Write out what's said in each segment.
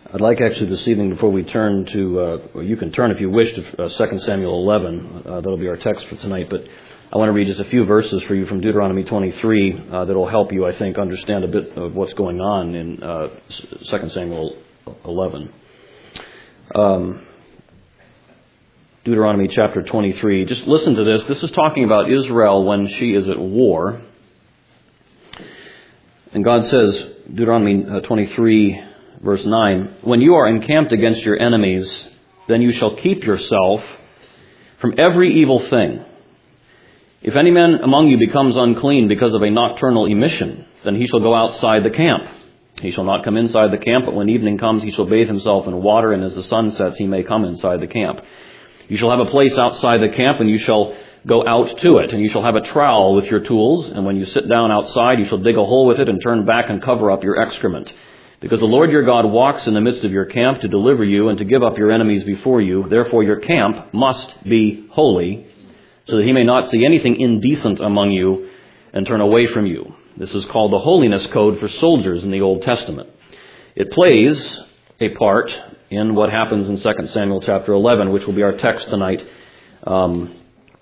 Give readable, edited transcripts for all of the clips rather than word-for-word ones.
I'd like actually this evening, before we turn to, you can turn if you wish to 2 Samuel 11. That'll be our text for tonight. But I want to read just a few verses for you from Deuteronomy 23 that'll help you, I think, understand a bit of what's going on in 2 Samuel 11. Deuteronomy chapter 23. Just listen to this. This is talking about Israel when she is at war. And God says, Deuteronomy 23, verse 9, "When you are encamped against your enemies, then you shall keep yourself from every evil thing. If any man among you becomes unclean because of a nocturnal emission, then he shall go outside the camp. He shall not come inside the camp, but when evening comes, he shall bathe himself in water, and as the sun sets, he may come inside the camp. You shall have a place outside the camp, and you shall go out to it, and you shall have a trowel with your tools, and when you sit down outside, you shall dig a hole with it and turn back and cover up your excrement. Because the Lord your God walks in the midst of your camp to deliver you and to give up your enemies before you. Therefore your camp must be holy, so that he may not see anything indecent among you and turn away from you." This is called the Holiness Code for soldiers in the Old Testament. It plays a part in what happens in 2 Samuel chapter 11, which will be our text tonight, on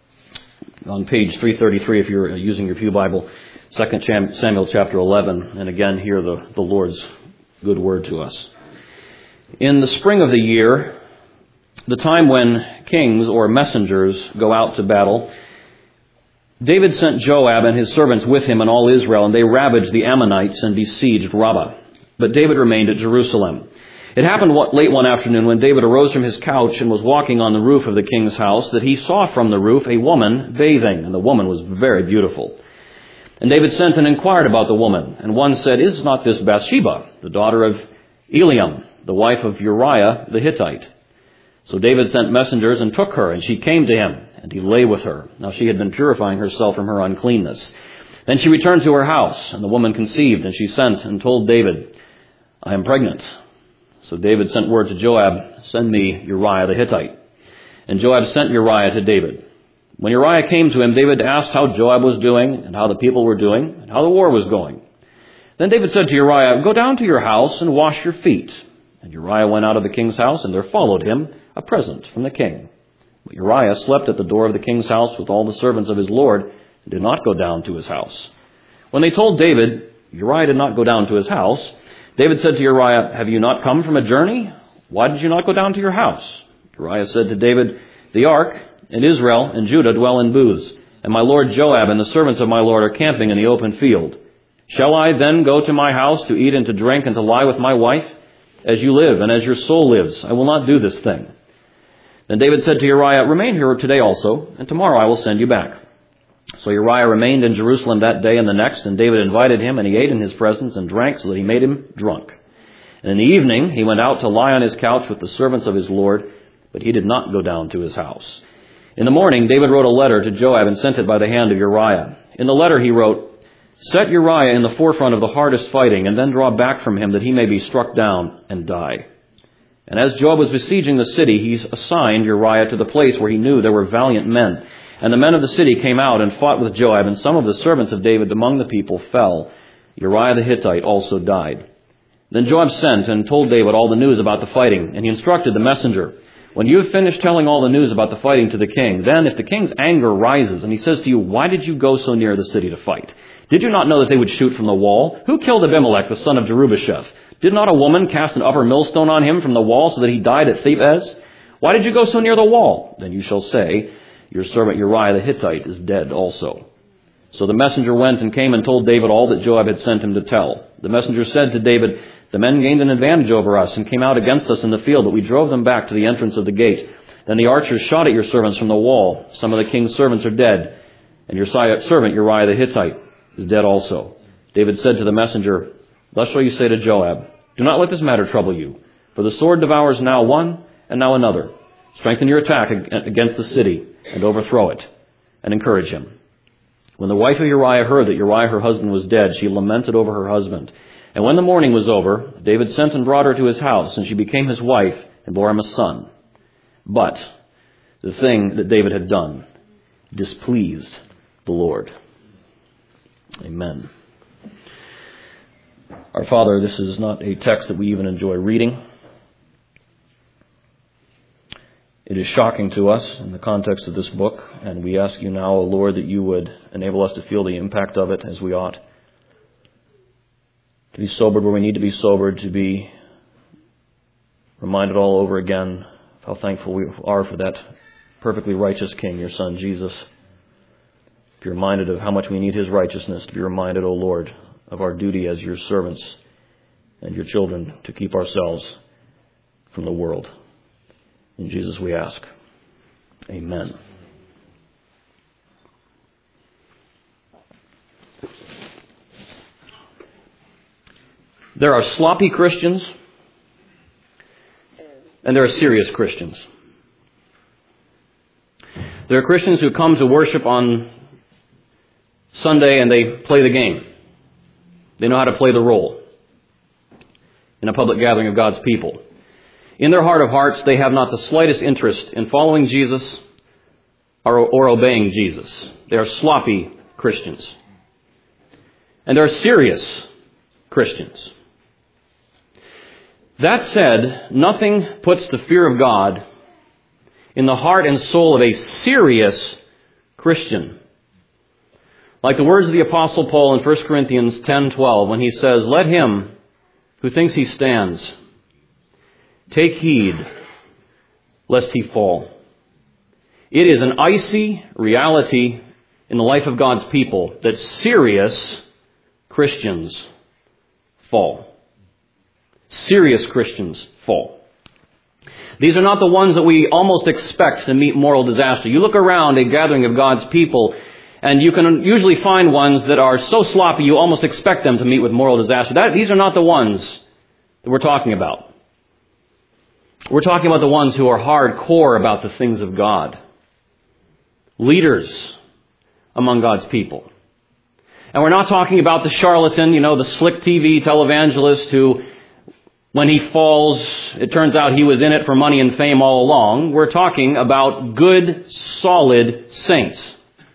page 333 if you're using your Pew Bible. 2 Samuel chapter 11, and again hear the Lord's good word to us. In the spring of the year, the time when kings or messengers go out to battle, David sent Joab and his servants with him and all Israel, and they ravaged the Ammonites and besieged Rabbah. But David remained at Jerusalem. It happened late one afternoon when David arose from his couch and was walking on the roof of the king's house that he saw from the roof a woman bathing, and the woman was very beautiful. And David sent and inquired about the woman, and one said, "Is not this Bathsheba, the daughter of Eliam, the wife of Uriah the Hittite?" So David sent messengers and took her, and she came to him, and he lay with her. Now she had been purifying herself from her uncleanness. Then she returned to her house, and the woman conceived, and she sent and told David, "I am pregnant." So David sent word to Joab, "Send me Uriah the Hittite." And Joab sent Uriah to David. When Uriah came to him, David asked how Joab was doing, and how the people were doing, and how the war was going. Then David said to Uriah, "Go down to your house and wash your feet." And Uriah went out of the king's house, and there followed him a present from the king. But Uriah slept at the door of the king's house with all the servants of his lord, and did not go down to his house. When they told David, Uriah did not go down to his house, David said to Uriah, "Have you not come from a journey? Why did you not go down to your house?" Uriah said to David, "The ark and Israel and Judah dwell in booths, and my lord Joab and the servants of my lord are camping in the open field. Shall I then go to my house to eat and to drink and to lie with my wife? As you live and as your soul lives, I will not do this thing." Then David said to Uriah, "Remain here today also, and tomorrow I will send you back." So Uriah remained in Jerusalem that day and the next, and David invited him, and he ate in his presence and drank so that he made him drunk. And in the evening he went out to lie on his couch with the servants of his lord, but he did not go down to his house. In the morning David wrote a letter to Joab and sent it by the hand of Uriah. In the letter he wrote, "Set Uriah in the forefront of the hardest fighting, and then draw back from him that he may be struck down and die." And as Joab was besieging the city, he assigned Uriah to the place where he knew there were valiant men. And the men of the city came out and fought with Joab, and some of the servants of David among the people fell. Uriah the Hittite also died. Then Joab sent and told David all the news about the fighting, and he instructed the messenger, "When you have finished telling all the news about the fighting to the king, then if the king's anger rises and he says to you, 'Why did you go so near the city to fight? Did you not know that they would shoot from the wall? Who killed Abimelech, the son of Jerubbesheth? Did not a woman cast an upper millstone on him from the wall so that he died at Thebez? Why did you go so near the wall?' Then you shall say, 'Your servant Uriah the Hittite is dead also.'" So the messenger went and came and told David all that Joab had sent him to tell. The messenger said to David, "The men gained an advantage over us and came out against us in the field, but we drove them back to the entrance of the gate. Then the archers shot at your servants from the wall. Some of the king's servants are dead, and your servant Uriah the Hittite is dead also." David said to the messenger, "Thus shall you say to Joab, 'Do not let this matter trouble you, for the sword devours now one and now another. Strengthen your attack against the city and overthrow it, and encourage him.'" When the wife of Uriah heard that Uriah her husband was dead, she lamented over her husband. And when the mourning was over, David sent and brought her to his house, and she became his wife and bore him a son. But the thing that David had done displeased the Lord. Amen. Our Father, this is not a text that we even enjoy reading. It is shocking to us in the context of this book, and we ask you now, O Lord, that you would enable us to feel the impact of it as we ought. To be sobered where we need to be sobered, to be reminded all over again of how thankful we are for that perfectly righteous King, your Son, Jesus. To be reminded of how much we need His righteousness. To be reminded, O Lord, of our duty as your servants and your children to keep ourselves from the world. In Jesus we ask. Amen. There are sloppy Christians and there are serious Christians. There are Christians who come to worship on Sunday and they play the game. They know how to play the role in a public gathering of God's people. In their heart of hearts, they have not the slightest interest in following Jesus or obeying Jesus. They are sloppy Christians. And they are serious Christians. That said, nothing puts the fear of God in the heart and soul of a serious Christian. Like the words of the Apostle Paul in 1 Corinthians 10:12 when he says, "Let him who thinks he stands take heed lest he fall." It is an icy reality in the life of God's people that serious Christians fall. Serious Christians fall. These are not the ones that we almost expect to meet moral disaster. You look around a gathering of God's people, and you can usually find ones that are so sloppy you almost expect them to meet with moral disaster. These are not the ones that we're talking about. We're talking about the ones who are hardcore about the things of God. Leaders among God's people. And we're not talking about the charlatan, the slick TV televangelist who, when he falls, it turns out he was in it for money and fame all along. We're talking about good, solid saints.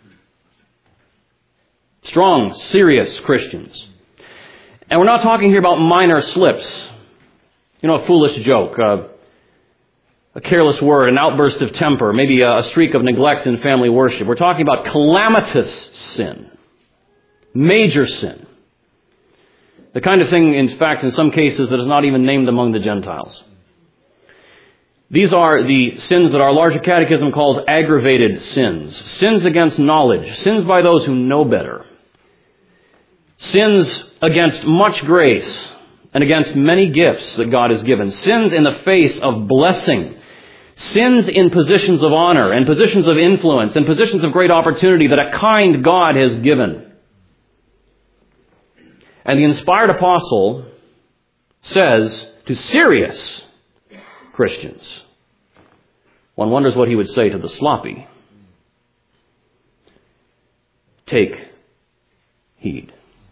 Strong, serious Christians. And we're not talking here about minor slips. A foolish joke, a careless word, an outburst of temper, maybe a streak of neglect in family worship. We're talking about calamitous sin. Major sin. The kind of thing, in fact, in some cases, that is not even named among the Gentiles. These are the sins that our larger catechism calls aggravated sins. Sins against knowledge. Sins by those who know better. Sins against much grace and against many gifts that God has given. Sins in the face of blessing. Sins in positions of honor and positions of influence and positions of great opportunity that a kind God has given. And the inspired apostle says to serious Christians, one wonders what he would say to the sloppy. Take heed.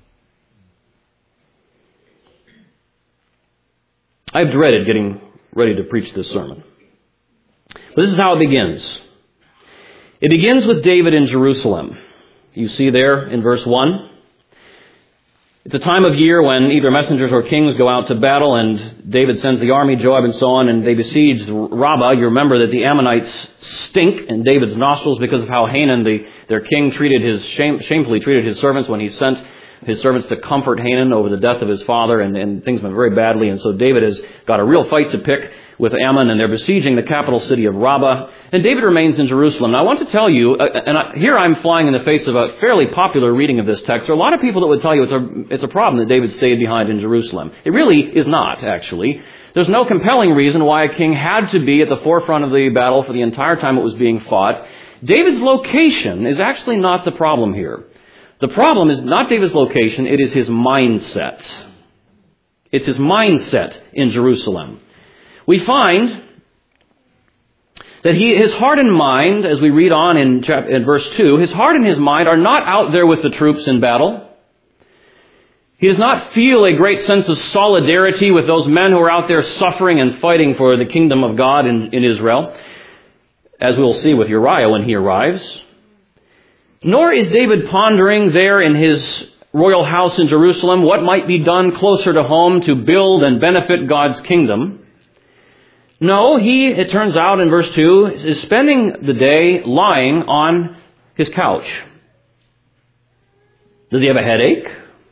I've dreaded getting ready to preach this sermon. But this is how it begins. It begins with David in Jerusalem. You see there in verse 1. It's a time of year when either messengers or kings go out to battle, and David sends the army, Joab and so on, and they besiege Rabbah. You remember that the Ammonites stink in David's nostrils because of how Hanan, their king, shamefully treated his servants when he sent his servants to comfort Hanan over the death of his father, and things went very badly. And so David has got a real fight to pick with Ammon, and they're besieging the capital city of Rabbah. And David remains in Jerusalem. Now I want to tell you, here I'm flying in the face of a fairly popular reading of this text. There are a lot of people that would tell you it's a problem that David stayed behind in Jerusalem. It really is not, actually. There's no compelling reason why a king had to be at the forefront of the battle for the entire time it was being fought. David's location is actually not the problem here. The problem is not David's location, it is his mindset. It's his mindset in Jerusalem. We find that his heart and mind, as we read on in verse 2, his heart and his mind are not out there with the troops in battle. He does not feel a great sense of solidarity with those men who are out there suffering and fighting for the kingdom of God in Israel, as we'll see with Uriah when he arrives. Nor is David pondering there in his royal house in Jerusalem what might be done closer to home to build and benefit God's kingdom. No, he, it turns out in verse 2, is spending the day lying on his couch. Does he have a headache?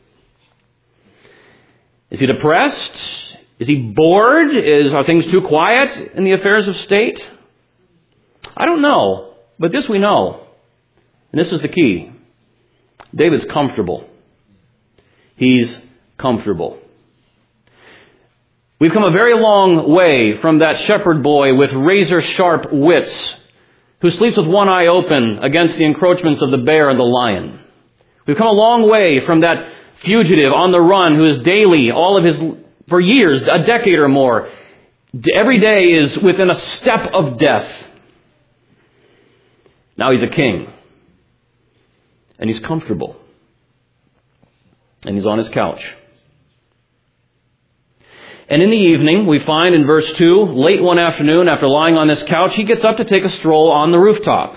Is he depressed? Is he bored? Are things too quiet in the affairs of state? I don't know, but this we know. And this is the key. David's comfortable. He's comfortable. We've come a very long way from that shepherd boy with razor-sharp wits who sleeps with one eye open against the encroachments of the bear and the lion. We've come a long way from that fugitive on the run who is daily, for years, a decade or more, every day is within a step of death. Now he's a king. And he's comfortable. And he's on his couch. And in the evening, we find in verse 2, late one afternoon, after lying on this couch, he gets up to take a stroll on the rooftop.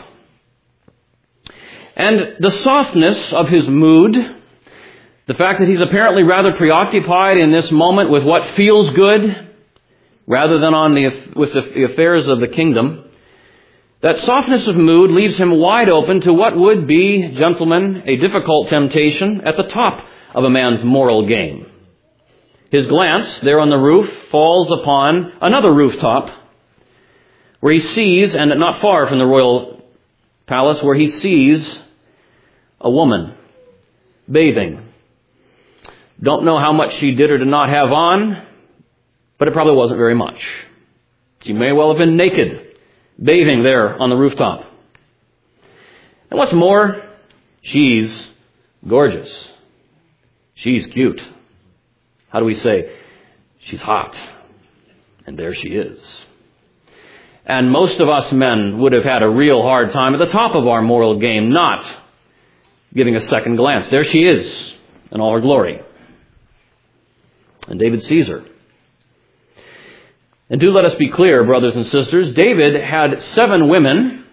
And the softness of his mood, the fact that he's apparently rather preoccupied in this moment with what feels good, rather than with the affairs of the kingdom, that softness of mood leaves him wide open to what would be, gentlemen, a difficult temptation at the top of a man's moral game. His glance there on the roof falls upon another rooftop where he sees, and not far from the royal palace, where he sees a woman bathing. Don't know how much she did or did not have on, but it probably wasn't very much. She may well have been naked, bathing there on the rooftop. And what's more, she's gorgeous. She's cute. How do we say? She's hot. And there she is. And most of us men would have had a real hard time at the top of our moral game not giving a second glance. There she is in all her glory. And David sees her. And do let us be clear, brothers and sisters, David had 7 women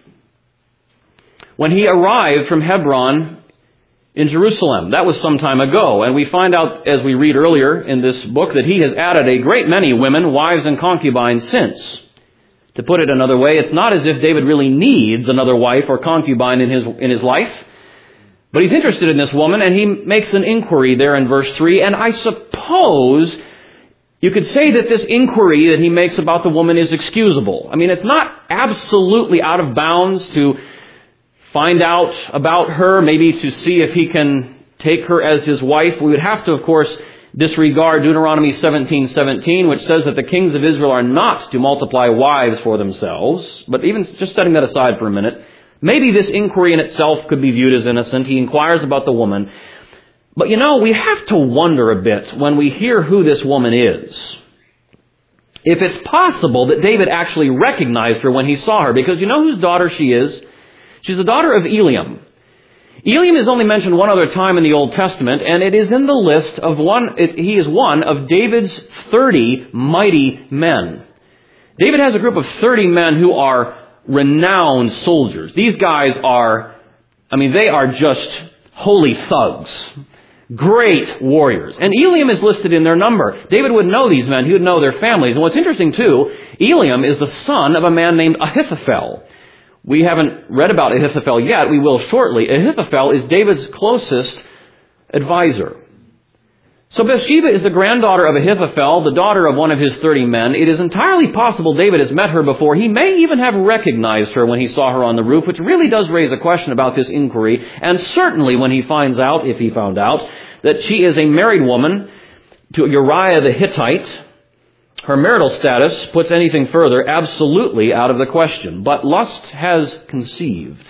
when he arrived from Hebron in Jerusalem. That was some time ago. And we find out, as we read earlier in this book, that he has added a great many women, wives and concubines since. To put it another way, it's not as if David really needs another wife or concubine in his life. But he's interested in this woman, and he makes an inquiry there in verse 3. And I suppose you could say that this inquiry that he makes about the woman is excusable. I mean, it's not absolutely out of bounds to find out about her, maybe to see if he can take her as his wife. We would have to, of course, disregard Deuteronomy 17:17, which says that the kings of Israel are not to multiply wives for themselves. But even just setting that aside for a minute, maybe this inquiry in itself could be viewed as innocent. He inquires about the woman. But we have to wonder a bit when we hear who this woman is. If it's possible that David actually recognized her when he saw her, because you know whose daughter she is? She's the daughter of Eliam. Eliam is only mentioned one other time in the Old Testament, and it is in the list of he is one of David's 30 mighty men. David has a group of 30 men who are renowned soldiers. These guys they are just holy thugs. Great warriors. And Eliam is listed in their number. David would know these men. He would know their families. And what's interesting too, Eliam is the son of a man named Ahithophel. We haven't read about Ahithophel yet. We will shortly. Ahithophel is David's closest advisor. So Bathsheba is the granddaughter of Ahithophel, the daughter of one of his 30 men. It is entirely possible David has met her before. He may even have recognized her when he saw her on the roof, which really does raise a question about this inquiry. And certainly when he finds out, if he found out, that she is a married woman to Uriah the Hittite, her marital status puts anything further absolutely out of the question. But lust has conceived.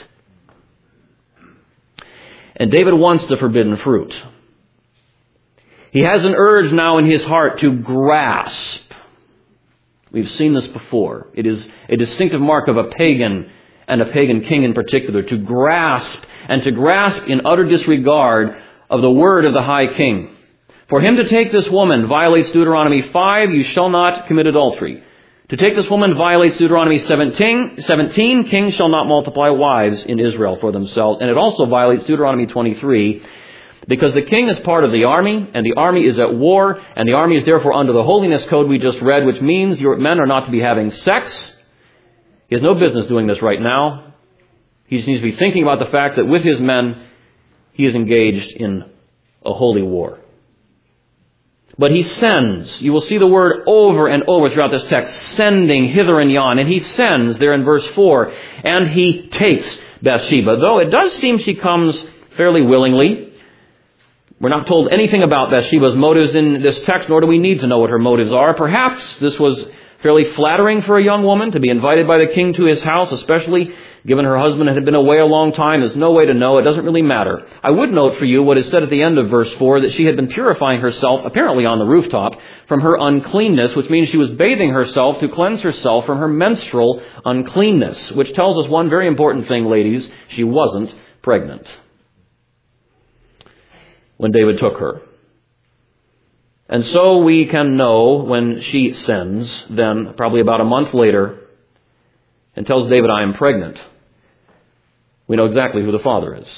And David wants the forbidden fruit. He has an urge now in his heart to grasp. We've seen this before. It is a distinctive mark of a pagan, and a pagan king in particular, to grasp, and to grasp in utter disregard of the word of the high king. For him to take this woman violates Deuteronomy 5, you shall not commit adultery. To take this woman violates Deuteronomy 17, kings shall not multiply wives in Israel for themselves. And it also violates Deuteronomy 23, Because the king is part of the army, and the army is at war, and the army is therefore under the holiness code we just read, which means your men are not to be having sex. He has no business doing this right now. He just needs to be thinking about the fact that with his men, he is engaged in a holy war. But he sends. You will see the word over and over throughout this text, sending hither and yon. And he sends there in verse 4, and he takes Bathsheba. Though it does seem she comes fairly willingly. We're not told anything about Bathsheba's motives in this text, nor do we need to know what her motives are. Perhaps this was fairly flattering for a young woman to be invited by the king to his house, especially given her husband had been away a long time. There's no way to know. It doesn't really matter. I would note for you what is said at the end of verse 4, that she had been purifying herself, apparently on the rooftop, from her uncleanness, which means she was bathing herself to cleanse herself from her menstrual uncleanness, which tells us one very important thing, ladies. She wasn't pregnant when David took her. And so we can know when she sends, then probably about a month later, and tells David, I am pregnant. We know exactly who the father is.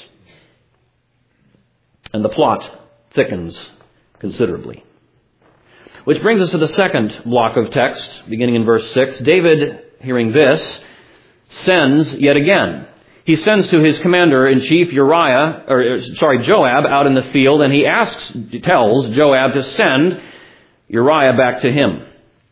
And the plot thickens considerably. Which brings us to the second block of text, beginning in verse 6. David, hearing this, sends yet again. He sends to his commander-in-chief Joab out in the field, and he tells Joab to send Uriah back to him.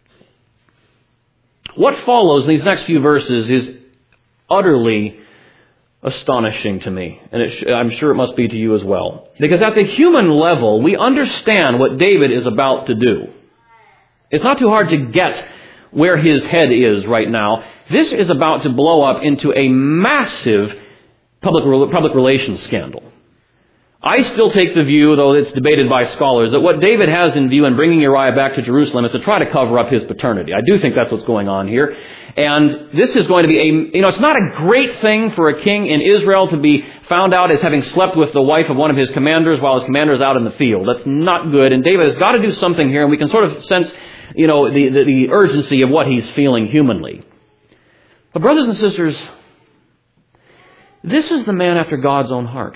What follows in these next few verses is utterly astonishing to me, and I'm sure it must be to you as well. Because at the human level, we understand what David is about to do. It's not too hard to get where his head is right now. This is about to blow up into a massive public relations scandal. I still take the view, though it's debated by scholars, that what David has in view in bringing Uriah back to Jerusalem is to try to cover up his paternity. I do think that's what's going on here. And this is going to be it's not a great thing for a king in Israel to be found out as having slept with the wife of one of his commanders while his commander is out in the field. That's not good. And David has got to do something here, and we can sort of sense, the urgency of what he's feeling humanly. But brothers and sisters, this is the man after God's own heart.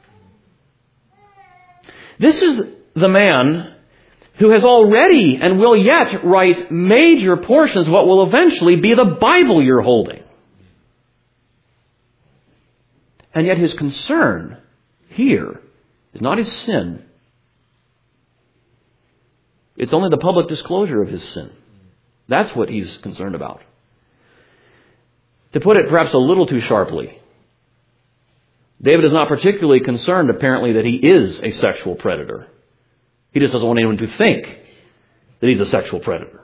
This is the man who has already and will yet write major portions of what will eventually be the Bible you're holding. And yet his concern here is not his sin. It's only the public disclosure of his sin. That's what he's concerned about. To put it perhaps a little too sharply, David is not particularly concerned, apparently, that he is a sexual predator. He just doesn't want anyone to think that he's a sexual predator.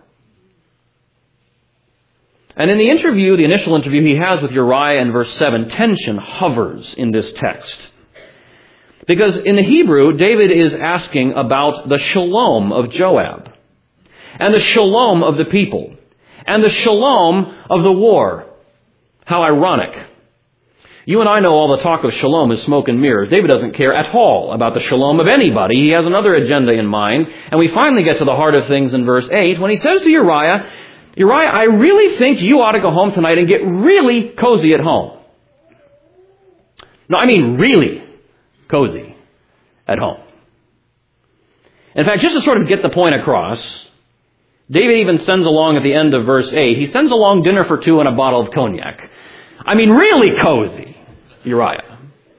And in the initial interview he has with Uriah in verse 7, tension hovers in this text. Because in the Hebrew, David is asking about the shalom of Joab, and the shalom of the people, and the shalom of the war. How ironic. You and I know all the talk of shalom is smoke and mirrors. David doesn't care at all about the shalom of anybody. He has another agenda in mind. And we finally get to the heart of things in verse 8 when he says to Uriah, I really think you ought to go home tonight and get really cozy at home. No, I mean really cozy at home. In fact, just to sort of get the point across, David even sends along at the end of verse 8, he sends along dinner for two and a bottle of cognac. I mean, really cozy, Uriah.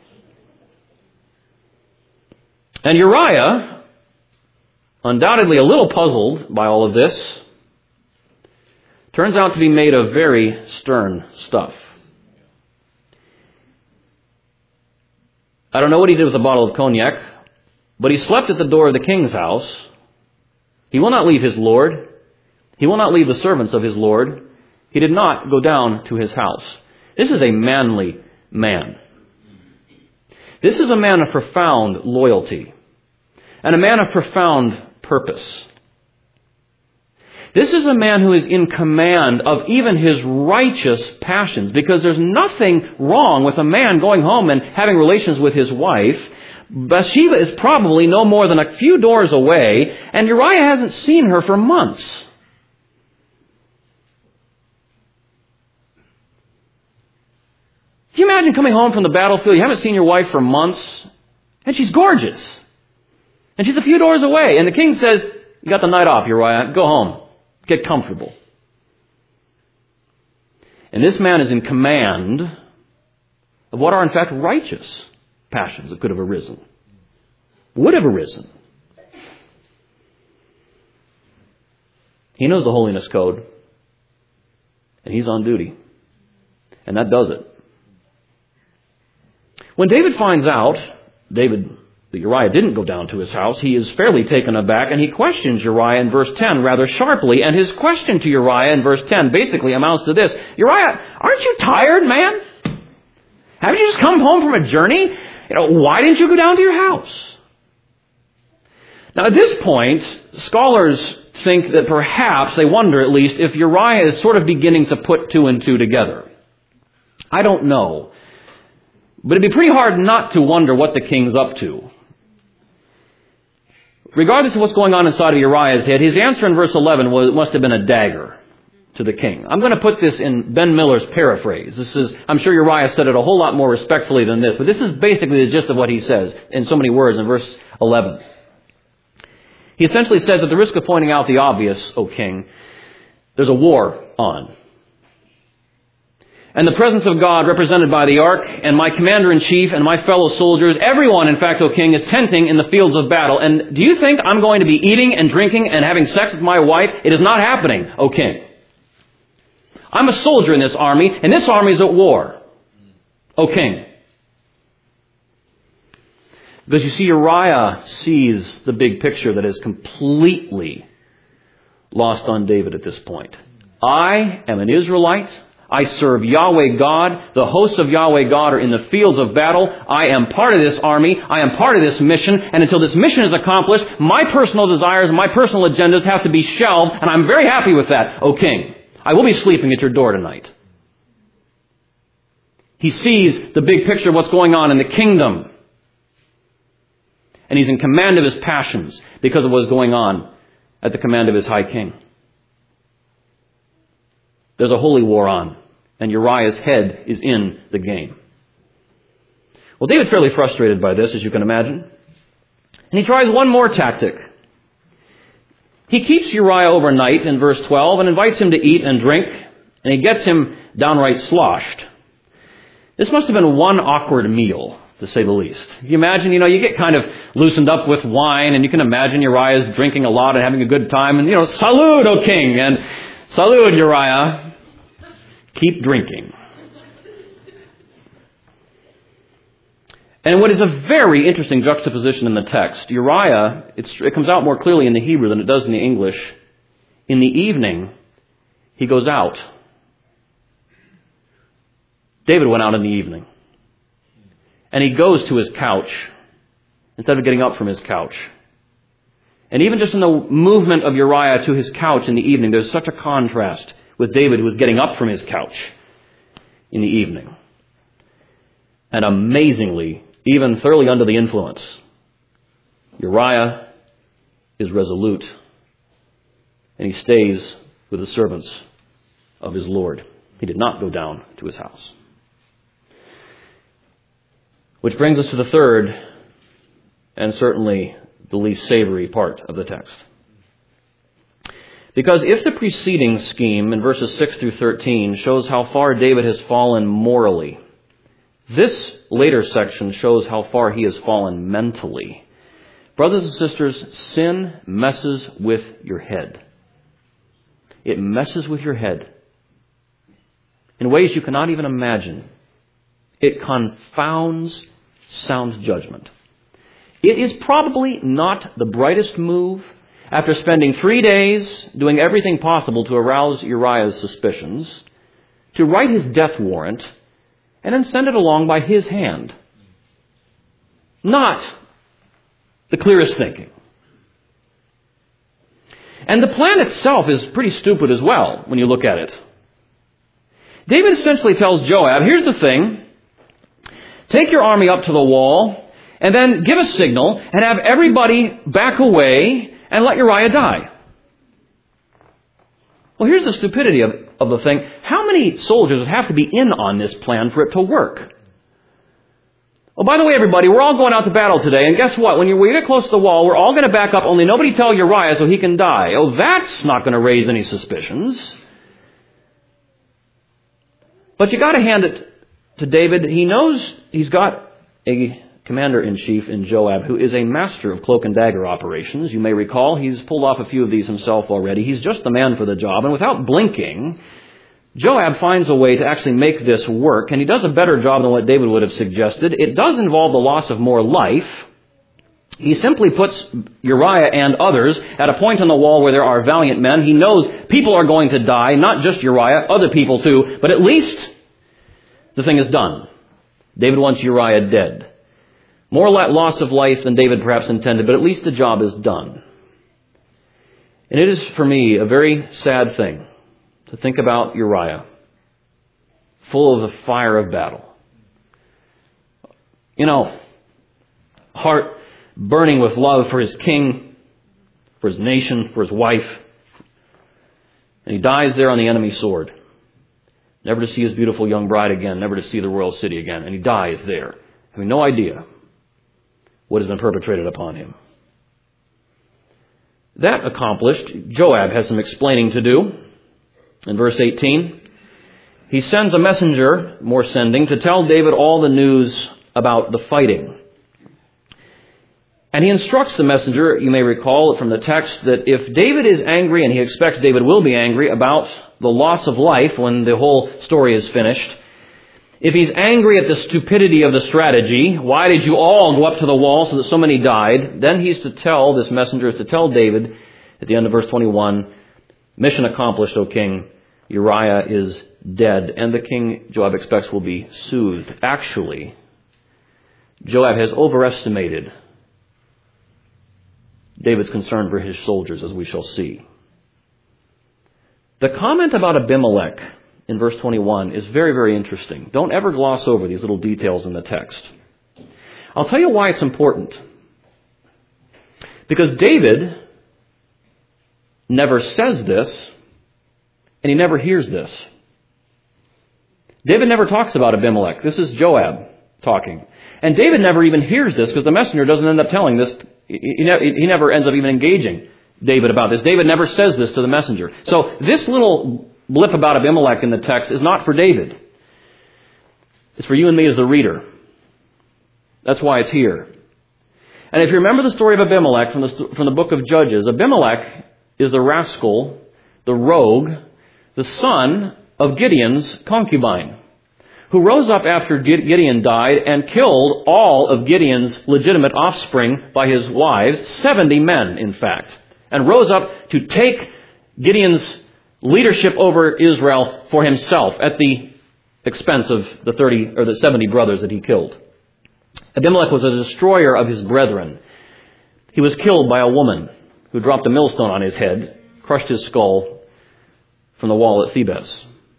And Uriah, undoubtedly a little puzzled by all of this, turns out to be made of very stern stuff. I don't know what he did with a bottle of cognac, but he slept at the door of the king's house. He will not leave his lord. He will not leave the servants of his lord. He did not go down to his house. This is a manly man. This is a man of profound loyalty and a man of profound purpose. This is a man who is in command of even his righteous passions, because there's nothing wrong with a man going home and having relations with his wife. Bathsheba is probably no more than a few doors away, and Uriah hasn't seen her for months. Can you imagine coming home from the battlefield? You haven't seen your wife for months, and she's gorgeous. And she's a few doors away. And the king says, you got the night off, Uriah. Go home. Get comfortable. And this man is in command of what are in fact righteous passions that could have arisen. Would have arisen. He knows the holiness code. And he's on duty. And that does it. When David finds out, that Uriah didn't go down to his house, he is fairly taken aback, and he questions Uriah in verse 10 rather sharply. And his question to Uriah in verse 10 basically amounts to this: Uriah, aren't you tired, man? Haven't you just come home from a journey? Why didn't you go down to your house? Now, at this point, scholars think that perhaps, they wonder at least, if Uriah is sort of beginning to put two and two together. I don't know. But it'd be pretty hard not to wonder what the king's up to. Regardless of what's going on inside of Uriah's head, his answer in verse 11 must have been a dagger to the king. I'm going to put this in Ben Miller's paraphrase. I'm sure Uriah said it a whole lot more respectfully than this, but this is basically the gist of what he says in so many words in verse 11. He essentially says, at the risk of pointing out the obvious, O king, there's a war on. And the presence of God represented by the ark, and my commander-in-chief, and my fellow soldiers, everyone, in fact, O king, is tenting in the fields of battle. And do you think I'm going to be eating and drinking and having sex with my wife? It is not happening, O king. I'm a soldier in this army, and this army is at war, O king. Because you see, Uriah sees the big picture that is completely lost on David at this point. I am an Israelite. I serve Yahweh God. The hosts of Yahweh God are in the fields of battle. I am part of this army. I am part of this mission. And until this mission is accomplished, my personal desires and my personal agendas have to be shelved. And I'm very happy with that, O king. I will be sleeping at your door tonight. He sees the big picture of what's going on in the kingdom. And he's in command of his passions because of what's going on at the command of his high king. There's a holy war on, and Uriah's head is in the game. Well, David's fairly frustrated by this, as you can imagine. And he tries one more tactic. He keeps Uriah overnight in verse 12 and invites him to eat and drink, and he gets him downright sloshed. This must have been one awkward meal, to say the least. You imagine, you get kind of loosened up with wine, and you can imagine Uriah's drinking a lot and having a good time, and, salud, O king, and salud, Uriah. Keep drinking. And what is a very interesting juxtaposition in the text, Uriah, it comes out more clearly in the Hebrew than it does in the English. In the evening, he goes out. David went out in the evening. And he goes to his couch instead of getting up from his couch. And even just in the movement of Uriah to his couch in the evening, there's such a contrast with David, who was getting up from his couch in the evening. And amazingly, even thoroughly under the influence, Uriah is resolute. And he stays with the servants of his Lord. He did not go down to his house. Which brings us to the third, and certainly the least savory part of the text. Because if the preceding scheme in verses 6 through 13 shows how far David has fallen morally, this later section shows how far he has fallen mentally. Brothers and sisters, sin messes with your head. It messes with your head in ways you cannot even imagine. It confounds sound judgment. It is probably not the brightest move, after spending 3 days doing everything possible to arouse Uriah's suspicions, to write his death warrant and then send it along by his hand. Not the clearest thinking. And the plan itself is pretty stupid as well when you look at it. David essentially tells Joab, here's the thing. Take your army up to the wall and then give a signal and have everybody back away and let Uriah die. Well, here's the stupidity of the thing. How many soldiers would have to be in on this plan for it to work? Oh, by the way, everybody, we're all going out to battle today, and guess what? When we get close to the wall, we're all going to back up, only nobody tell Uriah so he can die. Oh, that's not going to raise any suspicions. But you got to hand it to David. He knows he's got a commander-in-chief in Joab who is a master of cloak and dagger operations. You may recall he's pulled off a few of these himself already. He's just the man for the job, and without blinking, Joab finds a way to actually make this work, and he does a better job than what David would have suggested. It does involve the loss of more life. He simply puts Uriah and others at a point on the wall where there are valiant men. He knows people are going to die, not just Uriah, other people too, but at least the thing is done. David wants Uriah dead. More loss of life than David perhaps intended, but at least the job is done. And it is, for me, a very sad thing to think about Uriah, full of the fire of battle. Heart burning with love for his king, for his nation, for his wife. And he dies there on the enemy's sword. Never to see his beautiful young bride again, never to see the royal city again. And he dies there, having no idea what has been perpetrated upon him. That accomplished, Joab has some explaining to do. In verse 18, he sends a messenger, more sending, to tell David all the news about the fighting. And he instructs the messenger, you may recall from the text, that if David is angry, and he expects David will be angry about the loss of life when the whole story is finished, if he's angry at the stupidity of the strategy, why did you all go up to the wall so that so many died? Then this messenger is to tell David, at the end of verse 21, mission accomplished, O king, Uriah is dead. And the king, Joab expects, will be soothed. Actually, Joab has overestimated David's concern for his soldiers, as we shall see. The comment about Abimelech in verse 21 is very, very interesting. Don't ever gloss over these little details in the text. I'll tell you why it's important. Because David never says this, and he never hears this. David never talks about Abimelech. This is Joab talking. And David never even hears this because the messenger doesn't end up telling this. He never ends up even engaging David about this. David never says this to the messenger. So this little blip about Abimelech in the text is not for David. It's for you and me as the reader. That's why it's here. And if you remember the story of Abimelech from the book of Judges, Abimelech is the rascal, the rogue, the son of Gideon's concubine, who rose up after Gideon died and killed all of Gideon's legitimate offspring by his wives, 70 men, in fact, and rose up to take Gideon's leadership over Israel for himself at the expense of the 70 brothers that he killed. Abimelech was a destroyer of his brethren. He was killed by a woman who dropped a millstone on his head, crushed his skull from the wall at Thebes.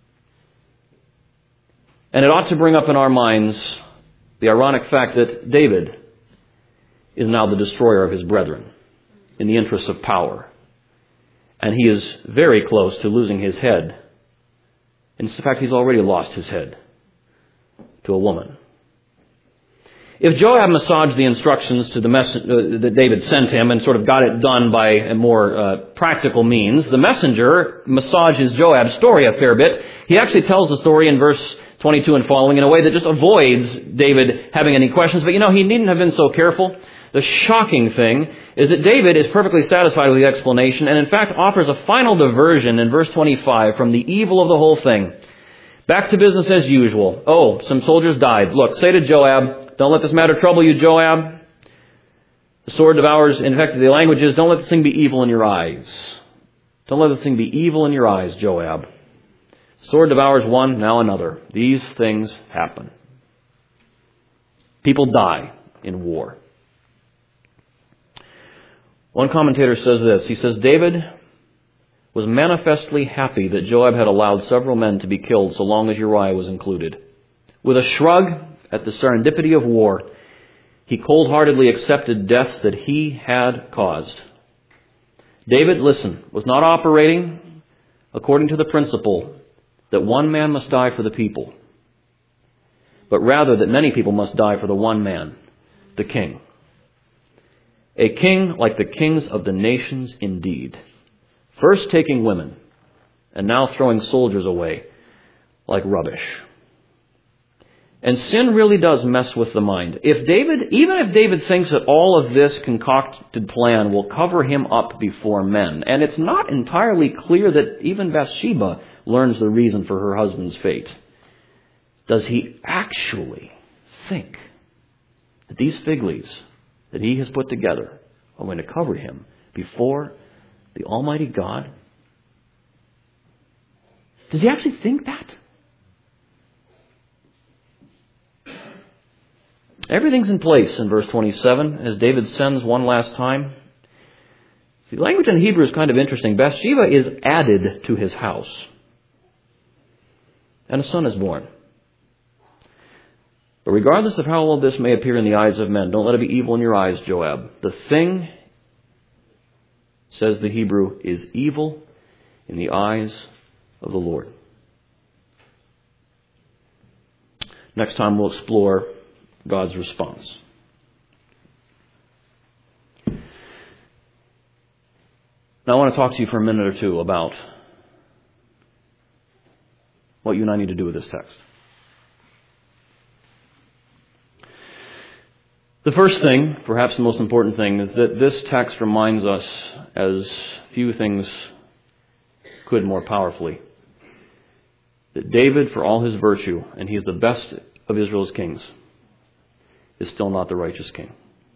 And it ought to bring up in our minds the ironic fact that David is now the destroyer of his brethren in the interests of power. And he is very close to losing his head. In fact, he's already lost his head to a woman. If Joab massaged the instructions to that David sent him and sort of got it done by a more practical means, the messenger massages Joab's story a fair bit. He actually tells the story in verse 22 and following in a way that just avoids David having any questions. But he needn't have been so careful. The shocking thing is that David is perfectly satisfied with the explanation and in fact offers a final diversion in verse 25 from the evil of the whole thing. Back to business as usual. Oh, some soldiers died. Look, say to Joab, don't let this matter trouble you, Joab. The sword devours, in fact, the language is, don't let this thing be evil in your eyes. Don't let this thing be evil in your eyes, Joab. Sword devours one, now another. These things happen. People die in war. One commentator says this. He says, David was manifestly happy that Joab had allowed several men to be killed so long as Uriah was included. With a shrug at the serendipity of war, he cold-heartedly accepted deaths that he had caused. David, listen, was not operating according to the principle that one man must die for the people, but rather that many people must die for the one man, the king. A king like the kings of the nations indeed. First taking women, and now throwing soldiers away like rubbish. And sin really does mess with the mind. Even if David thinks that all of this concocted plan will cover him up before men, and it's not entirely clear that even Bathsheba learns the reason for her husband's fate, does he actually think that these fig leaves that he has put together are going to cover him before the Almighty God? Does he actually think that? Everything's in place in verse 27 as David sends one last time. The language in Hebrew is kind of interesting. Bathsheba is added to his house, and a son is born. But regardless of how all this may appear in the eyes of men, don't let it be evil in your eyes, Joab. The thing, says the Hebrew, is evil in the eyes of the Lord. Next time we'll explore God's response. Now I want to talk to you for a minute or two about what you and I need to do with this text. The first thing, perhaps the most important thing, is that this text reminds us, as few things could more powerfully, that David, for all his virtue, and he is the best of Israel's kings, is still not the righteous king.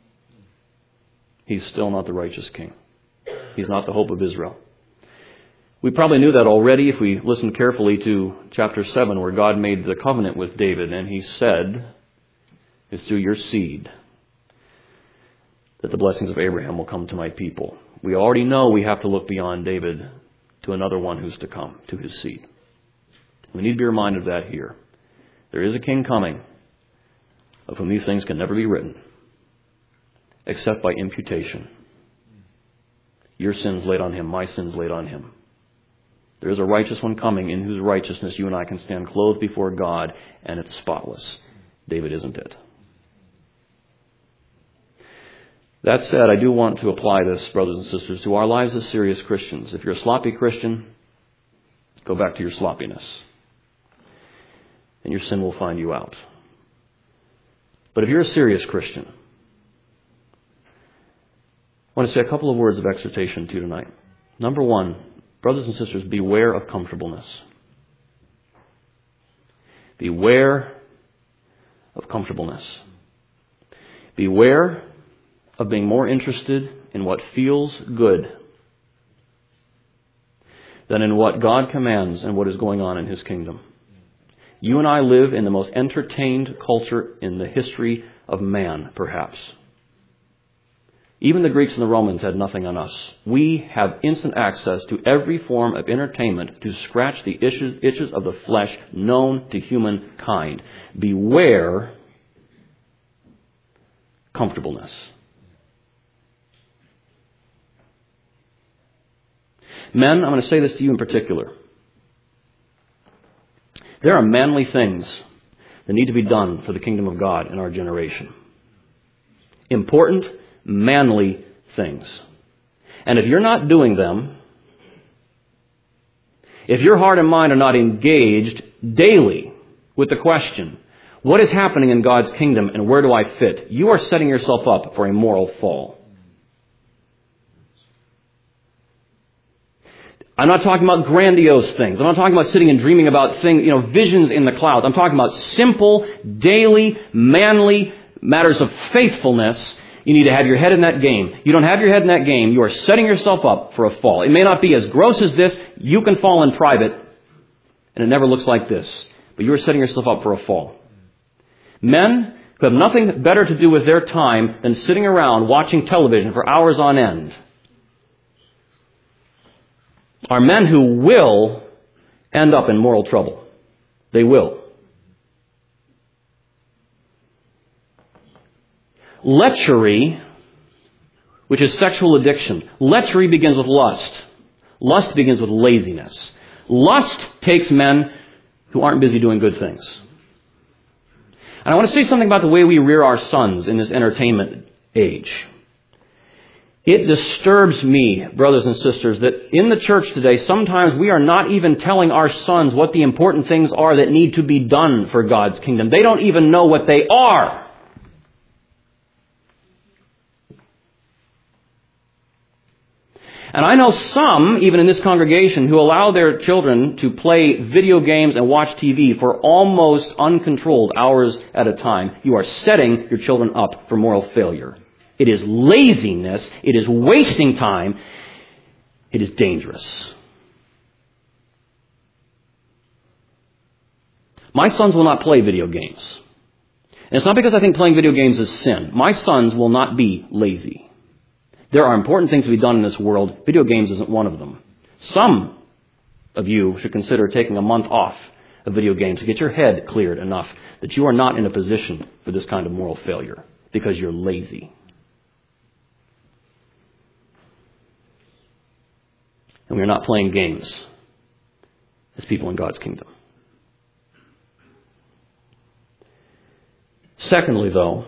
He's still not the righteous king. He's not the hope of Israel. We probably knew that already if we listened carefully to chapter 7, where God made the covenant with David, and he said, it's through your seed that the blessings of Abraham will come to my people. We already know we have to look beyond David to another one who's to come, to his seed. We need to be reminded of that here. There is a king coming of whom these things can never be written except by imputation. Your sins laid on him, my sins laid on him. There is a righteous one coming in whose righteousness you and I can stand clothed before God, and it's spotless. David isn't it. That said, I do want to apply this, brothers and sisters, to our lives as serious Christians. If you're a sloppy Christian, go back to your sloppiness, and your sin will find you out. But if you're a serious Christian, I want to say a couple of words of exhortation to you tonight. Number one, brothers and sisters, beware of comfortableness. Beware of comfortableness. Beware of being more interested in what feels good than in what God commands and what is going on in his kingdom. You and I live in the most entertained culture in the history of man, perhaps. Even the Greeks and the Romans had nothing on us. We have instant access to every form of entertainment to scratch the itches of the flesh known to humankind. Beware comfortableness. Men, I'm going to say this to you in particular. There are manly things that need to be done for the kingdom of God in our generation. Important, manly things. And if you're not doing them, if your heart and mind are not engaged daily with the question, what is happening in God's kingdom and where do I fit? You are setting yourself up for a moral fall. I'm not talking about grandiose things. I'm not talking about sitting and dreaming about things, visions in the clouds. I'm talking about simple, daily, manly matters of faithfulness. You need to have your head in that game. You don't have your head in that game, you are setting yourself up for a fall. It may not be as gross as this. You can fall in private, and it never looks like this. But you are setting yourself up for a fall. Men who have nothing better to do with their time than sitting around watching television for hours on end are men who will end up in moral trouble. They will. Lechery, which is sexual addiction. Lechery begins with lust. Lust begins with laziness. Lust takes men who aren't busy doing good things. And I want to say something about the way we rear our sons in this entertainment age. It disturbs me, brothers and sisters, that in the church today, sometimes we are not even telling our sons what the important things are that need to be done for God's kingdom. They don't even know what they are. And I know some, even in this congregation, who allow their children to play video games and watch TV for almost uncontrolled hours at a time. You are setting your children up for moral failure. It is laziness. It is wasting time. It is dangerous. My sons will not play video games. And it's not because I think playing video games is sin. My sons will not be lazy. There are important things to be done in this world. Video games isn't one of them. Some of you should consider taking a month off of video games to get your head cleared enough that you are not in a position for this kind of moral failure because you're lazy. And we're not playing games as people in God's kingdom. Secondly, though,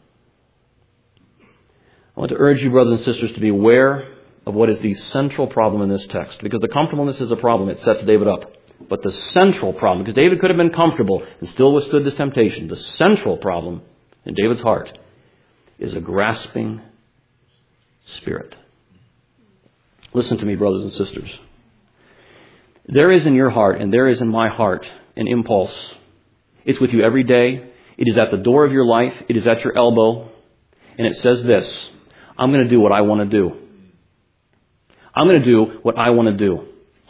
I want to urge you, brothers and sisters, to be aware of what is the central problem in this text. Because the comfortableness is a problem. It sets David up. But the central problem, because David could have been comfortable and still withstood this temptation, the central problem in David's heart is a grasping spirit. Listen to me, brothers and sisters. There is in your heart, and there is in my heart, an impulse. It's with you every day. It is at the door of your life. It is at your elbow. And it says this: I'm going to do what I want to do. I'm going to do what I want to do.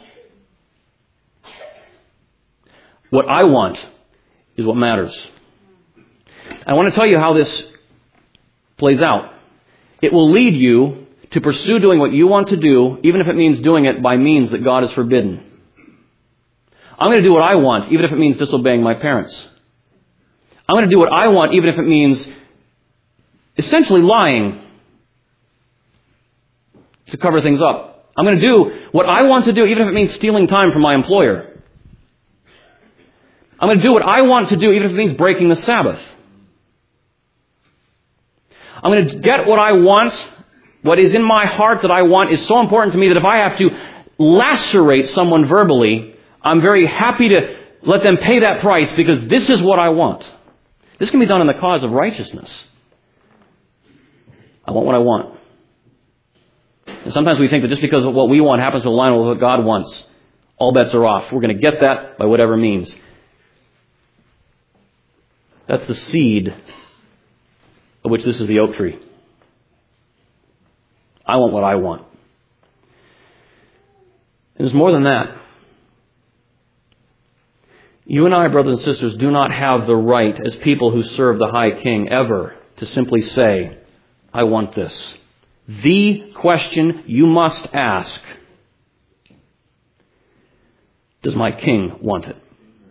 What I want is what matters. I want to tell you how this plays out. It will lead you to pursue doing what you want to do, even if it means doing it by means that God has forbidden. I'm going to do what I want, even if it means disobeying my parents. I'm going to do what I want, even if it means essentially lying to cover things up. I'm going to do what I want to do, even if it means stealing time from my employer. I'm going to do what I want to do, even if it means breaking the Sabbath. I'm going to get what I want. What is in my heart that I want is so important to me that if I have to lacerate someone verbally, I'm very happy to let them pay that price because this is what I want. This can be done in the cause of righteousness. I want what I want. And sometimes we think that just because what we want happens to align with what God wants, all bets are off. We're going to get that by whatever means. That's the seed of which this is the oak tree. I want what I want. And there's more than that. You and I, brothers and sisters, do not have the right as people who serve the High King ever to simply say, I want this. The question you must ask, does my king want it?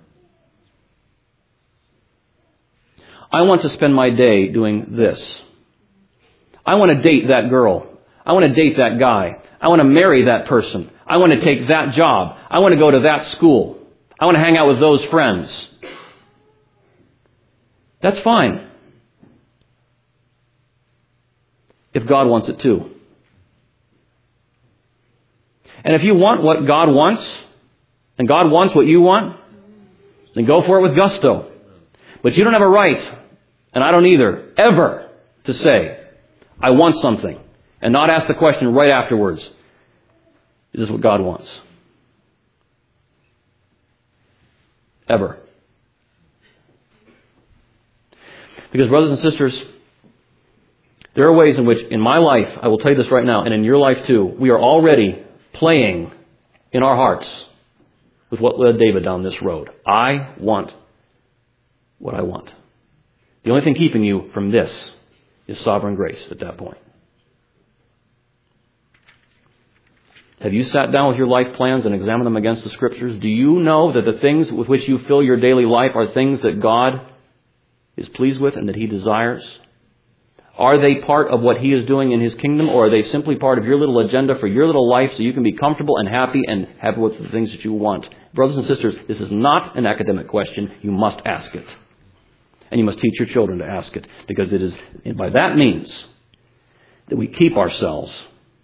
I want to spend my day doing this. I want to date that girl. I want to date that guy. I want to marry that person. I want to take that job. I want to go to that school. I want to hang out with those friends. That's fine. If God wants it too. And if you want what God wants, and God wants what you want, then go for it with gusto. But you don't have a right, and I don't either, ever, to say, I want something, and not ask the question right afterwards, is this what God wants? Ever. Because, brothers and sisters, there are ways in which, in my life, I will tell you this right now, and in your life too, we are already playing in our hearts with what led David down this road. I want what I want. The only thing keeping you from this is sovereign grace at that point. Have you sat down with your life plans and examined them against the Scriptures? Do you know that the things with which you fill your daily life are things that God is pleased with and that He desires? Are they part of what He is doing in His kingdom, or are they simply part of your little agenda for your little life so you can be comfortable and happy with the things that you want? Brothers and sisters, this is not an academic question. You must ask it. And you must teach your children to ask it, because it is by that means that we keep ourselves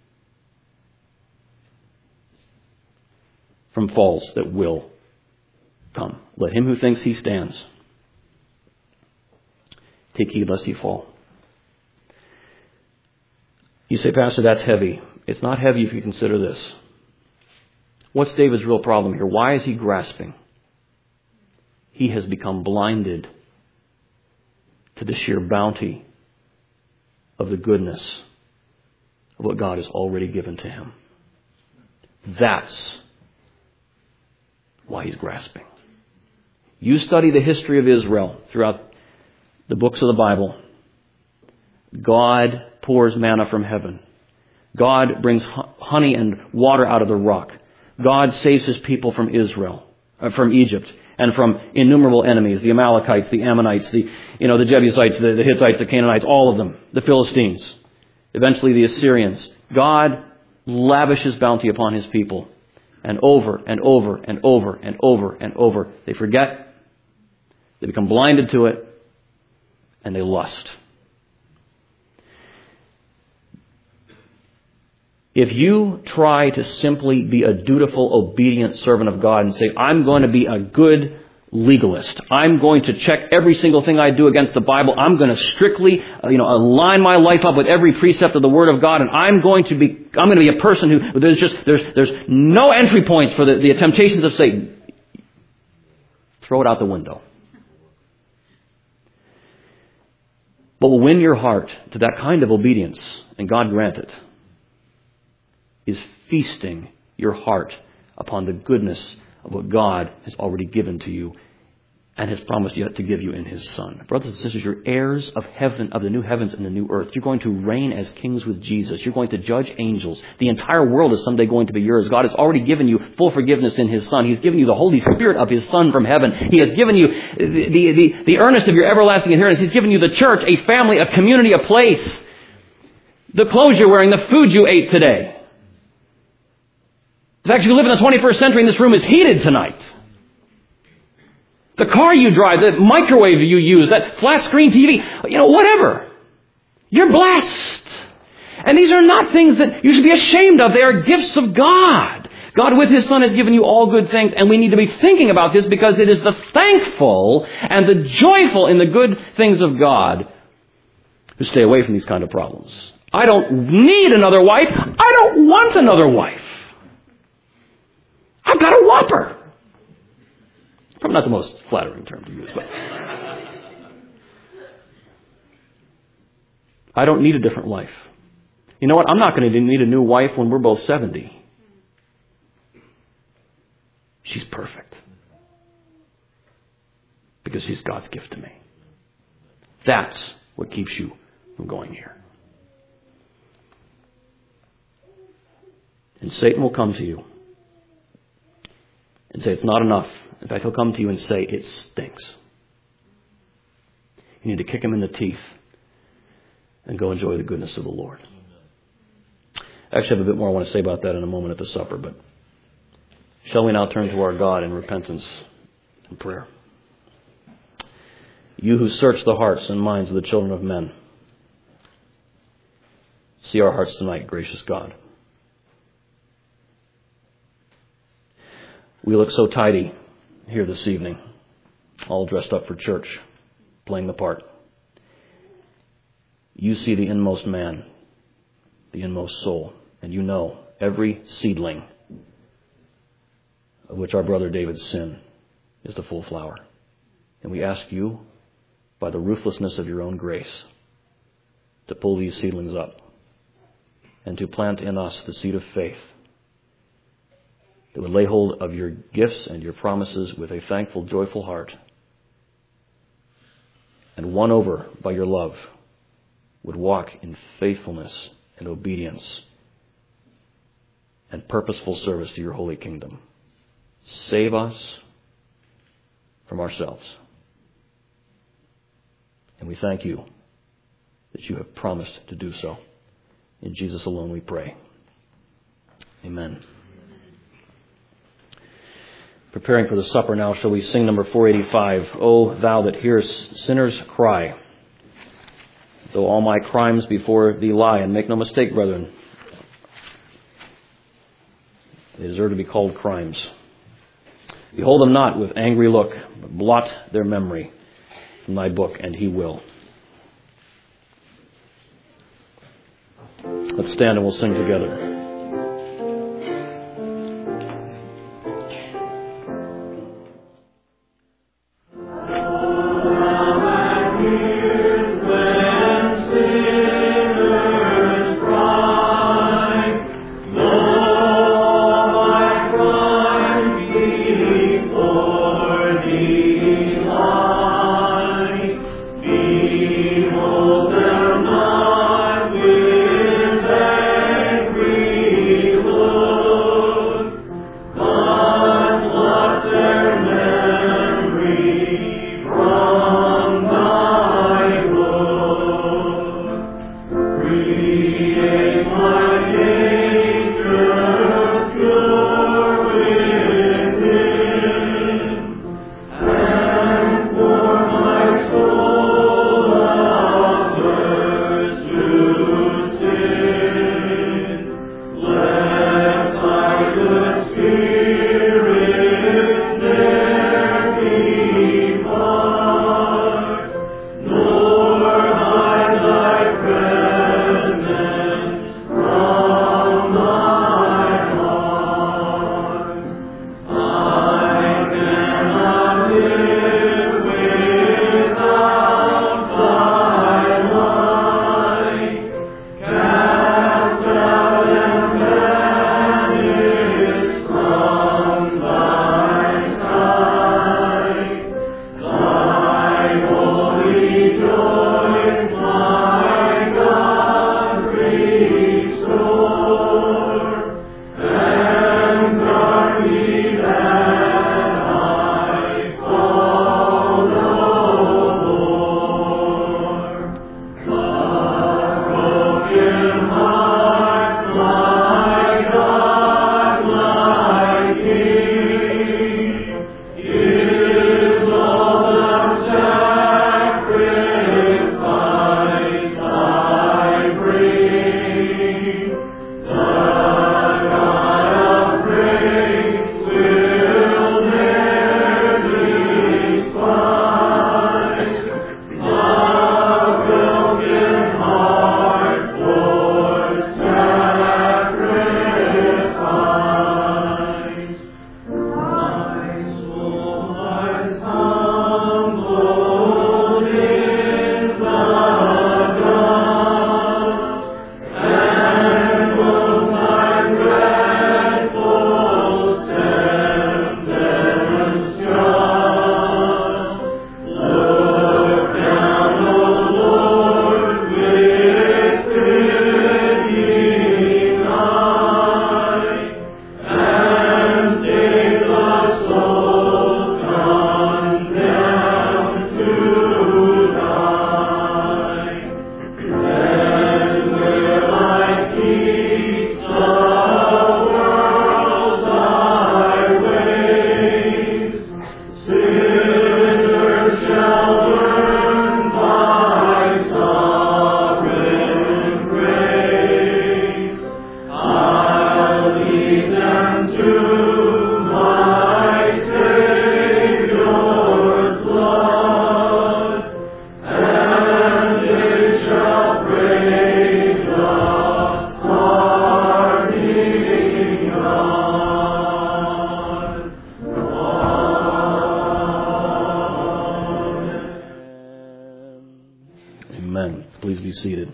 from falls that will come. Let him who thinks he stands take heed lest he fall. You say, Pastor, that's heavy. It's not heavy if you consider this. What's David's real problem here? Why is he grasping? He has become blinded to the sheer bounty of the goodness of what God has already given to him. That's why he's grasping. You study the history of Israel throughout the books of the Bible. God pours manna from heaven. God brings honey and water out of the rock. God saves his people from from Egypt, and from innumerable enemies, the Amalekites, the Ammonites, the Jebusites, the Hittites, the Canaanites, all of them, the Philistines, eventually the Assyrians. God lavishes bounty upon his people. And over and over and over and over and over, they forget, they become blinded to it, and they lust. If you try to simply be a dutiful, obedient servant of God and say, I'm going to be a good legalist. I'm going to check every single thing I do against the Bible. I'm going to strictly, align my life up with every precept of the Word of God, and I'm going to be a person who there's no entry points for the temptations of Satan. Throw it out the window. What will win your heart to that kind of obedience, and God grant it, is feasting your heart upon the goodness of what God has already given to you and has promised yet to give you in his Son. Brothers and sisters, you're heirs of heaven, of the new heavens and the new earth. You're going to reign as kings with Jesus. You're going to judge angels. The entire world is someday going to be yours. God has already given you full forgiveness in his Son. He's given you the Holy Spirit of his Son from heaven. He has given you the earnest of your everlasting inheritance. He's given you the church, a family, a community, a place. The clothes you're wearing, the food you ate today. The fact you live in the 21st century and this room is heated tonight. The car you drive, the microwave you use, that flat screen TV, whatever. You're blessed. And these are not things that you should be ashamed of. They are gifts of God. God with his Son has given you all good things, and we need to be thinking about this because it is the thankful and the joyful in the good things of God who stay away from these kind of problems. I don't need another wife. I don't want another wife. I've got a whopper. Probably not the most flattering term to use, but I don't need a different wife. You know what? I'm not going to need a new wife when we're both 70. She's perfect. Because she's God's gift to me. That's what keeps you from going here. And Satan will come to you and say, it's not enough. In fact, he'll come to you and say, it stinks. You need to kick him in the teeth and go enjoy the goodness of the Lord. I actually have a bit more I want to say about that in a moment at the supper, but shall we now turn to our God in repentance and prayer? You who search the hearts and minds of the children of men, see our hearts tonight, gracious God. We look so tidy here this evening, all dressed up for church, playing the part. You see the inmost man, the inmost soul, and you know every seedling of which our brother David's sin is the full flower. And we ask you, by the ruthlessness of your own grace, to pull these seedlings up and to plant in us the seed of faith that would lay hold of your gifts and your promises with a thankful, joyful heart, and won over by your love, would walk in faithfulness and obedience and purposeful service to your holy kingdom. Save us from ourselves. And we thank you that you have promised to do so. In Jesus alone we pray. Amen. Preparing for the supper now, shall we sing number 485, O thou that hearest sinners cry, though all my crimes before thee lie. And make no mistake, brethren, they deserve to be called crimes. Behold them not with angry look, but blot their memory from thy book, and he will. Let's stand and we'll sing together. Please be seated.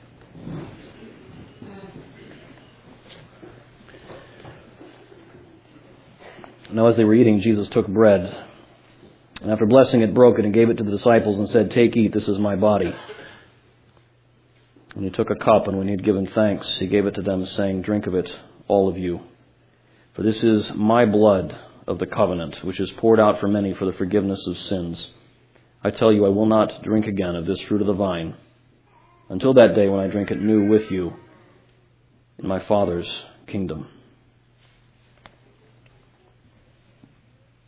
Now as they were eating, Jesus took bread, and after blessing it, broke it and gave it to the disciples and said, "Take, eat, this is my body." And he took a cup, and when he had given thanks, he gave it to them, saying, "Drink of it, all of you. For this is my blood of the covenant, which is poured out for many for the forgiveness of sins. I tell you, I will not drink again of this fruit of the vine until that day when I drink it new with you in my Father's kingdom."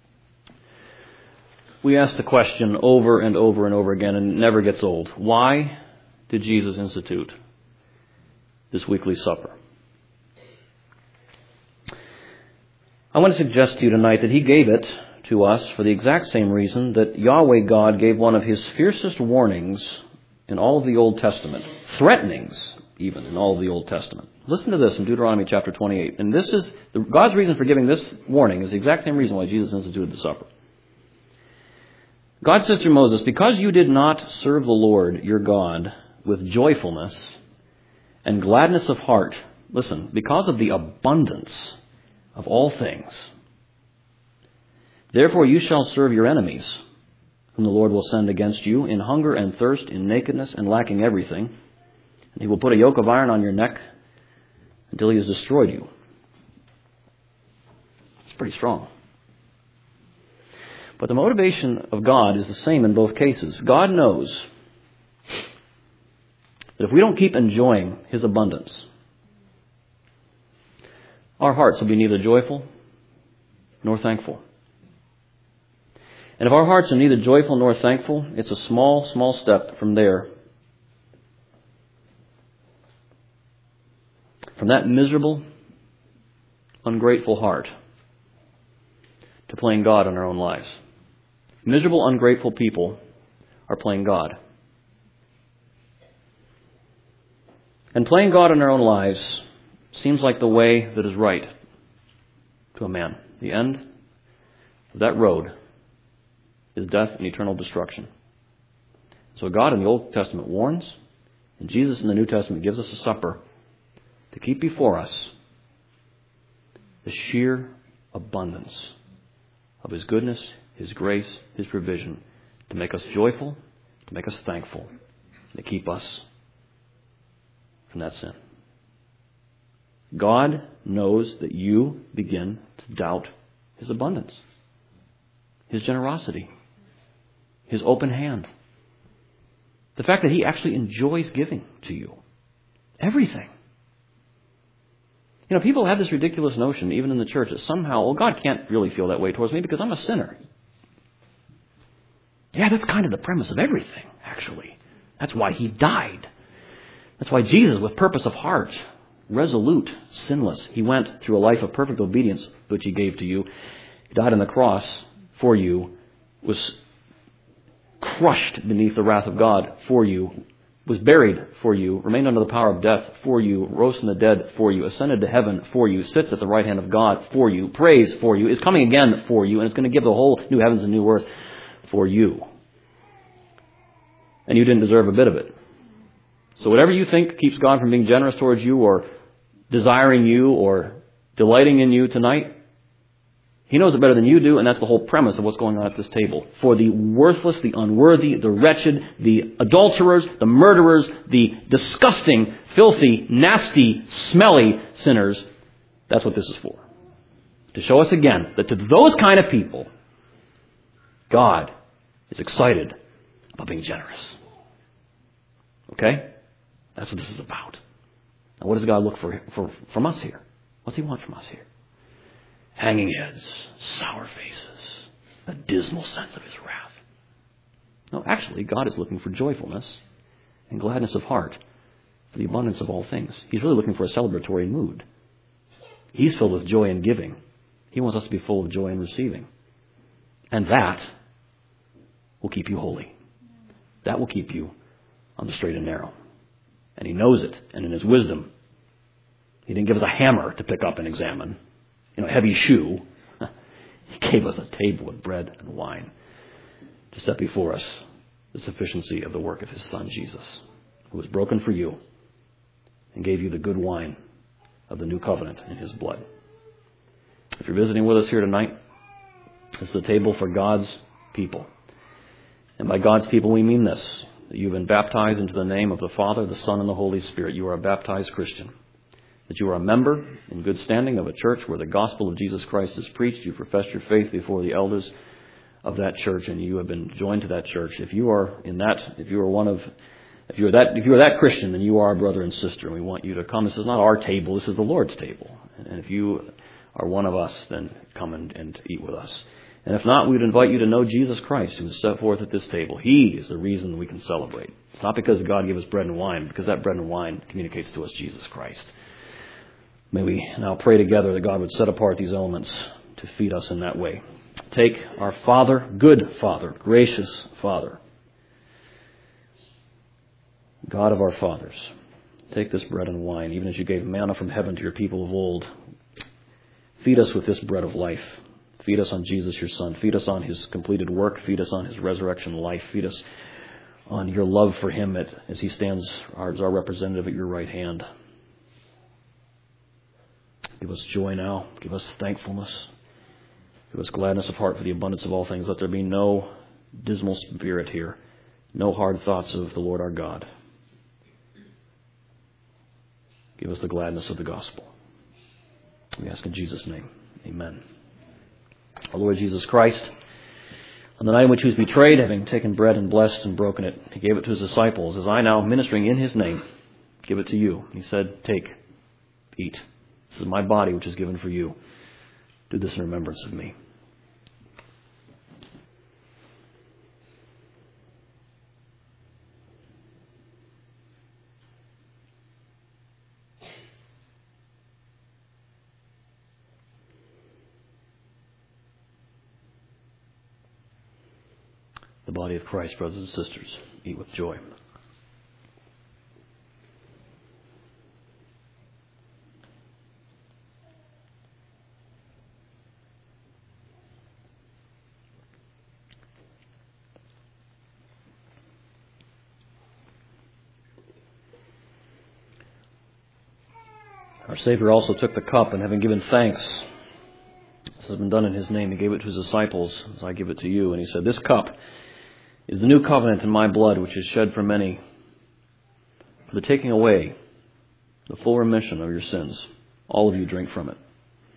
We ask the question over and over and over again, and it never gets old. Why did Jesus institute this weekly supper? I want to suggest to you tonight that he gave it to us for the exact same reason that Yahweh God gave one of his fiercest warnings in all of the Old Testament, threatenings even in all of the Old Testament. Listen to this in Deuteronomy chapter 28. And this is, God's reason for giving this warning is the exact same reason why Jesus instituted the supper. God says through Moses, because you did not serve the Lord your God with joyfulness and gladness of heart, listen, because of the abundance of all things, therefore you shall serve your enemies, whom the Lord will send against you, in hunger and thirst, in nakedness and lacking everything. And he will put a yoke of iron on your neck until he has destroyed you. It's pretty strong. But the motivation of God is the same in both cases. God knows that if we don't keep enjoying his abundance, our hearts will be neither joyful nor thankful. And if our hearts are neither joyful nor thankful, it's a small, small step from there. From that miserable, ungrateful heart to playing God in our own lives. Miserable, ungrateful people are playing God. And playing God in our own lives seems like the way that is right to a man. The end of that road is death and eternal destruction. So God in the Old Testament warns, and Jesus in the New Testament gives us a supper to keep before us the sheer abundance of his goodness, his grace, his provision, to make us joyful, to make us thankful, to keep us from that sin. God knows that you begin to doubt his abundance, his generosity, his open hand. The fact that he actually enjoys giving to you. Everything. You know, people have this ridiculous notion, even in the church, that somehow, God can't really feel that way towards me because I'm a sinner. Yeah, that's kind of the premise of everything, actually. That's why he died. That's why Jesus, with purpose of heart, resolute, sinless, he went through a life of perfect obedience, which he gave to you. He died on the cross for you, was crushed beneath the wrath of God for you, was buried for you, remained under the power of death for you, rose from the dead for you, ascended to heaven for you, sits at the right hand of God for you, prays for you, is coming again for you, and is going to give the whole new heavens and new earth for you. And you didn't deserve a bit of it. So whatever you think keeps God from being generous towards you or desiring you or delighting in you tonight, he knows it better than you do, and that's the whole premise of what's going on at this table. For the worthless, the unworthy, the wretched, the adulterers, the murderers, the disgusting, filthy, nasty, smelly sinners, that's what this is for. To show us again that to those kind of people, God is excited about being generous. Okay? That's what this is about. Now, what does God look for from us here? What's he want from us here? Hanging heads, sour faces, a dismal sense of his wrath. No, actually, God is looking for joyfulness and gladness of heart for the abundance of all things. He's really looking for a celebratory mood. He's filled with joy in giving. He wants us to be full of joy in receiving. And that will keep you holy. That will keep you on the straight and narrow. And he knows it. And in his wisdom, he didn't give us a hammer to pick up and examine. A heavy shoe. He gave us a table with bread and wine to set before us the sufficiency of the work of his Son, Jesus, who was broken for you and gave you the good wine of the new covenant in his blood. If you're visiting with us here tonight, this is a table for God's people. And by God's people, we mean this, that you've been baptized into the name of the Father, the Son, and the Holy Spirit. You are a baptized Christian. That you are a member in good standing of a church where the gospel of Jesus Christ is preached. You profess your faith before the elders of that church, and you have been joined to that church. If you are that Christian, then you are our brother and sister, and we want you to come. This is not our table; this is the Lord's table. And if you are one of us, then come and eat with us. And if not, we would invite you to know Jesus Christ, who is set forth at this table. He is the reason we can celebrate. It's not because God gave us bread and wine, because that bread and wine communicates to us Jesus Christ. May we now pray together that God would set apart these elements to feed us in that way. Take our Father, good Father, gracious Father, God of our fathers. Take this bread and wine, even as you gave manna from heaven to your people of old. Feed us with this bread of life. Feed us on Jesus, your Son. Feed us on His completed work. Feed us on His resurrection life. Feed us on your love for Him as He stands as our representative at your right hand. Give us joy now. Give us thankfulness. Give us gladness of heart for the abundance of all things. Let there be no dismal spirit here. No hard thoughts of the Lord our God. Give us the gladness of the gospel. We ask in Jesus' name. Amen. Our Lord Jesus Christ, on the night in which He was betrayed, having taken bread and blessed and broken it, He gave it to His disciples. As I now, ministering in His name, give it to you. He said, take, eat. This is my body which is given for you. Do this in remembrance of me. The body of Christ, brothers and sisters, eat with joy. Our Savior also took the cup, and having given thanks, this has been done in His name, He gave it to His disciples, as I give it to you. And He said, this cup is the new covenant in my blood, which is shed for many, for the taking away, the full remission of your sins. All of you drink from it.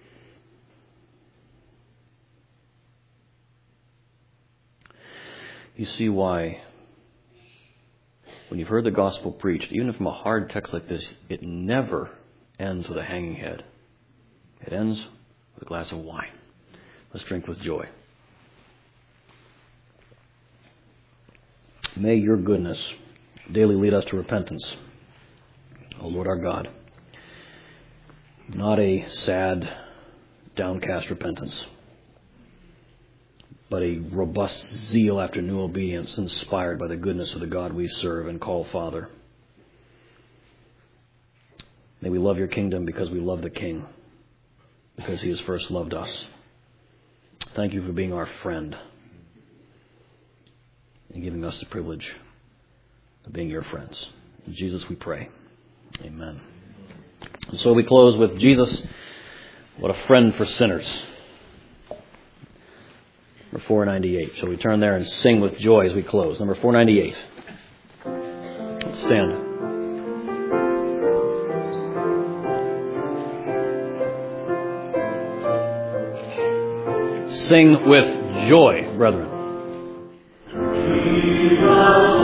You see why, when you've heard the gospel preached, even from a hard text like this, it never ends with a hanging head. It ends with a glass of wine. Let's drink with joy. May your goodness daily lead us to repentance, O Lord our God. Not a sad, downcast repentance, but a robust zeal after new obedience inspired by the goodness of the God we serve and call Father. May we love your kingdom because we love the King, because He has first loved us. Thank you for being our friend and giving us the privilege of being your friends. In Jesus we pray. Amen. And so we close with Jesus, what a friend for sinners. Number 498. Shall we turn there and sing with joy as we close? Number 498. Let's stand. Sing with joy, brethren.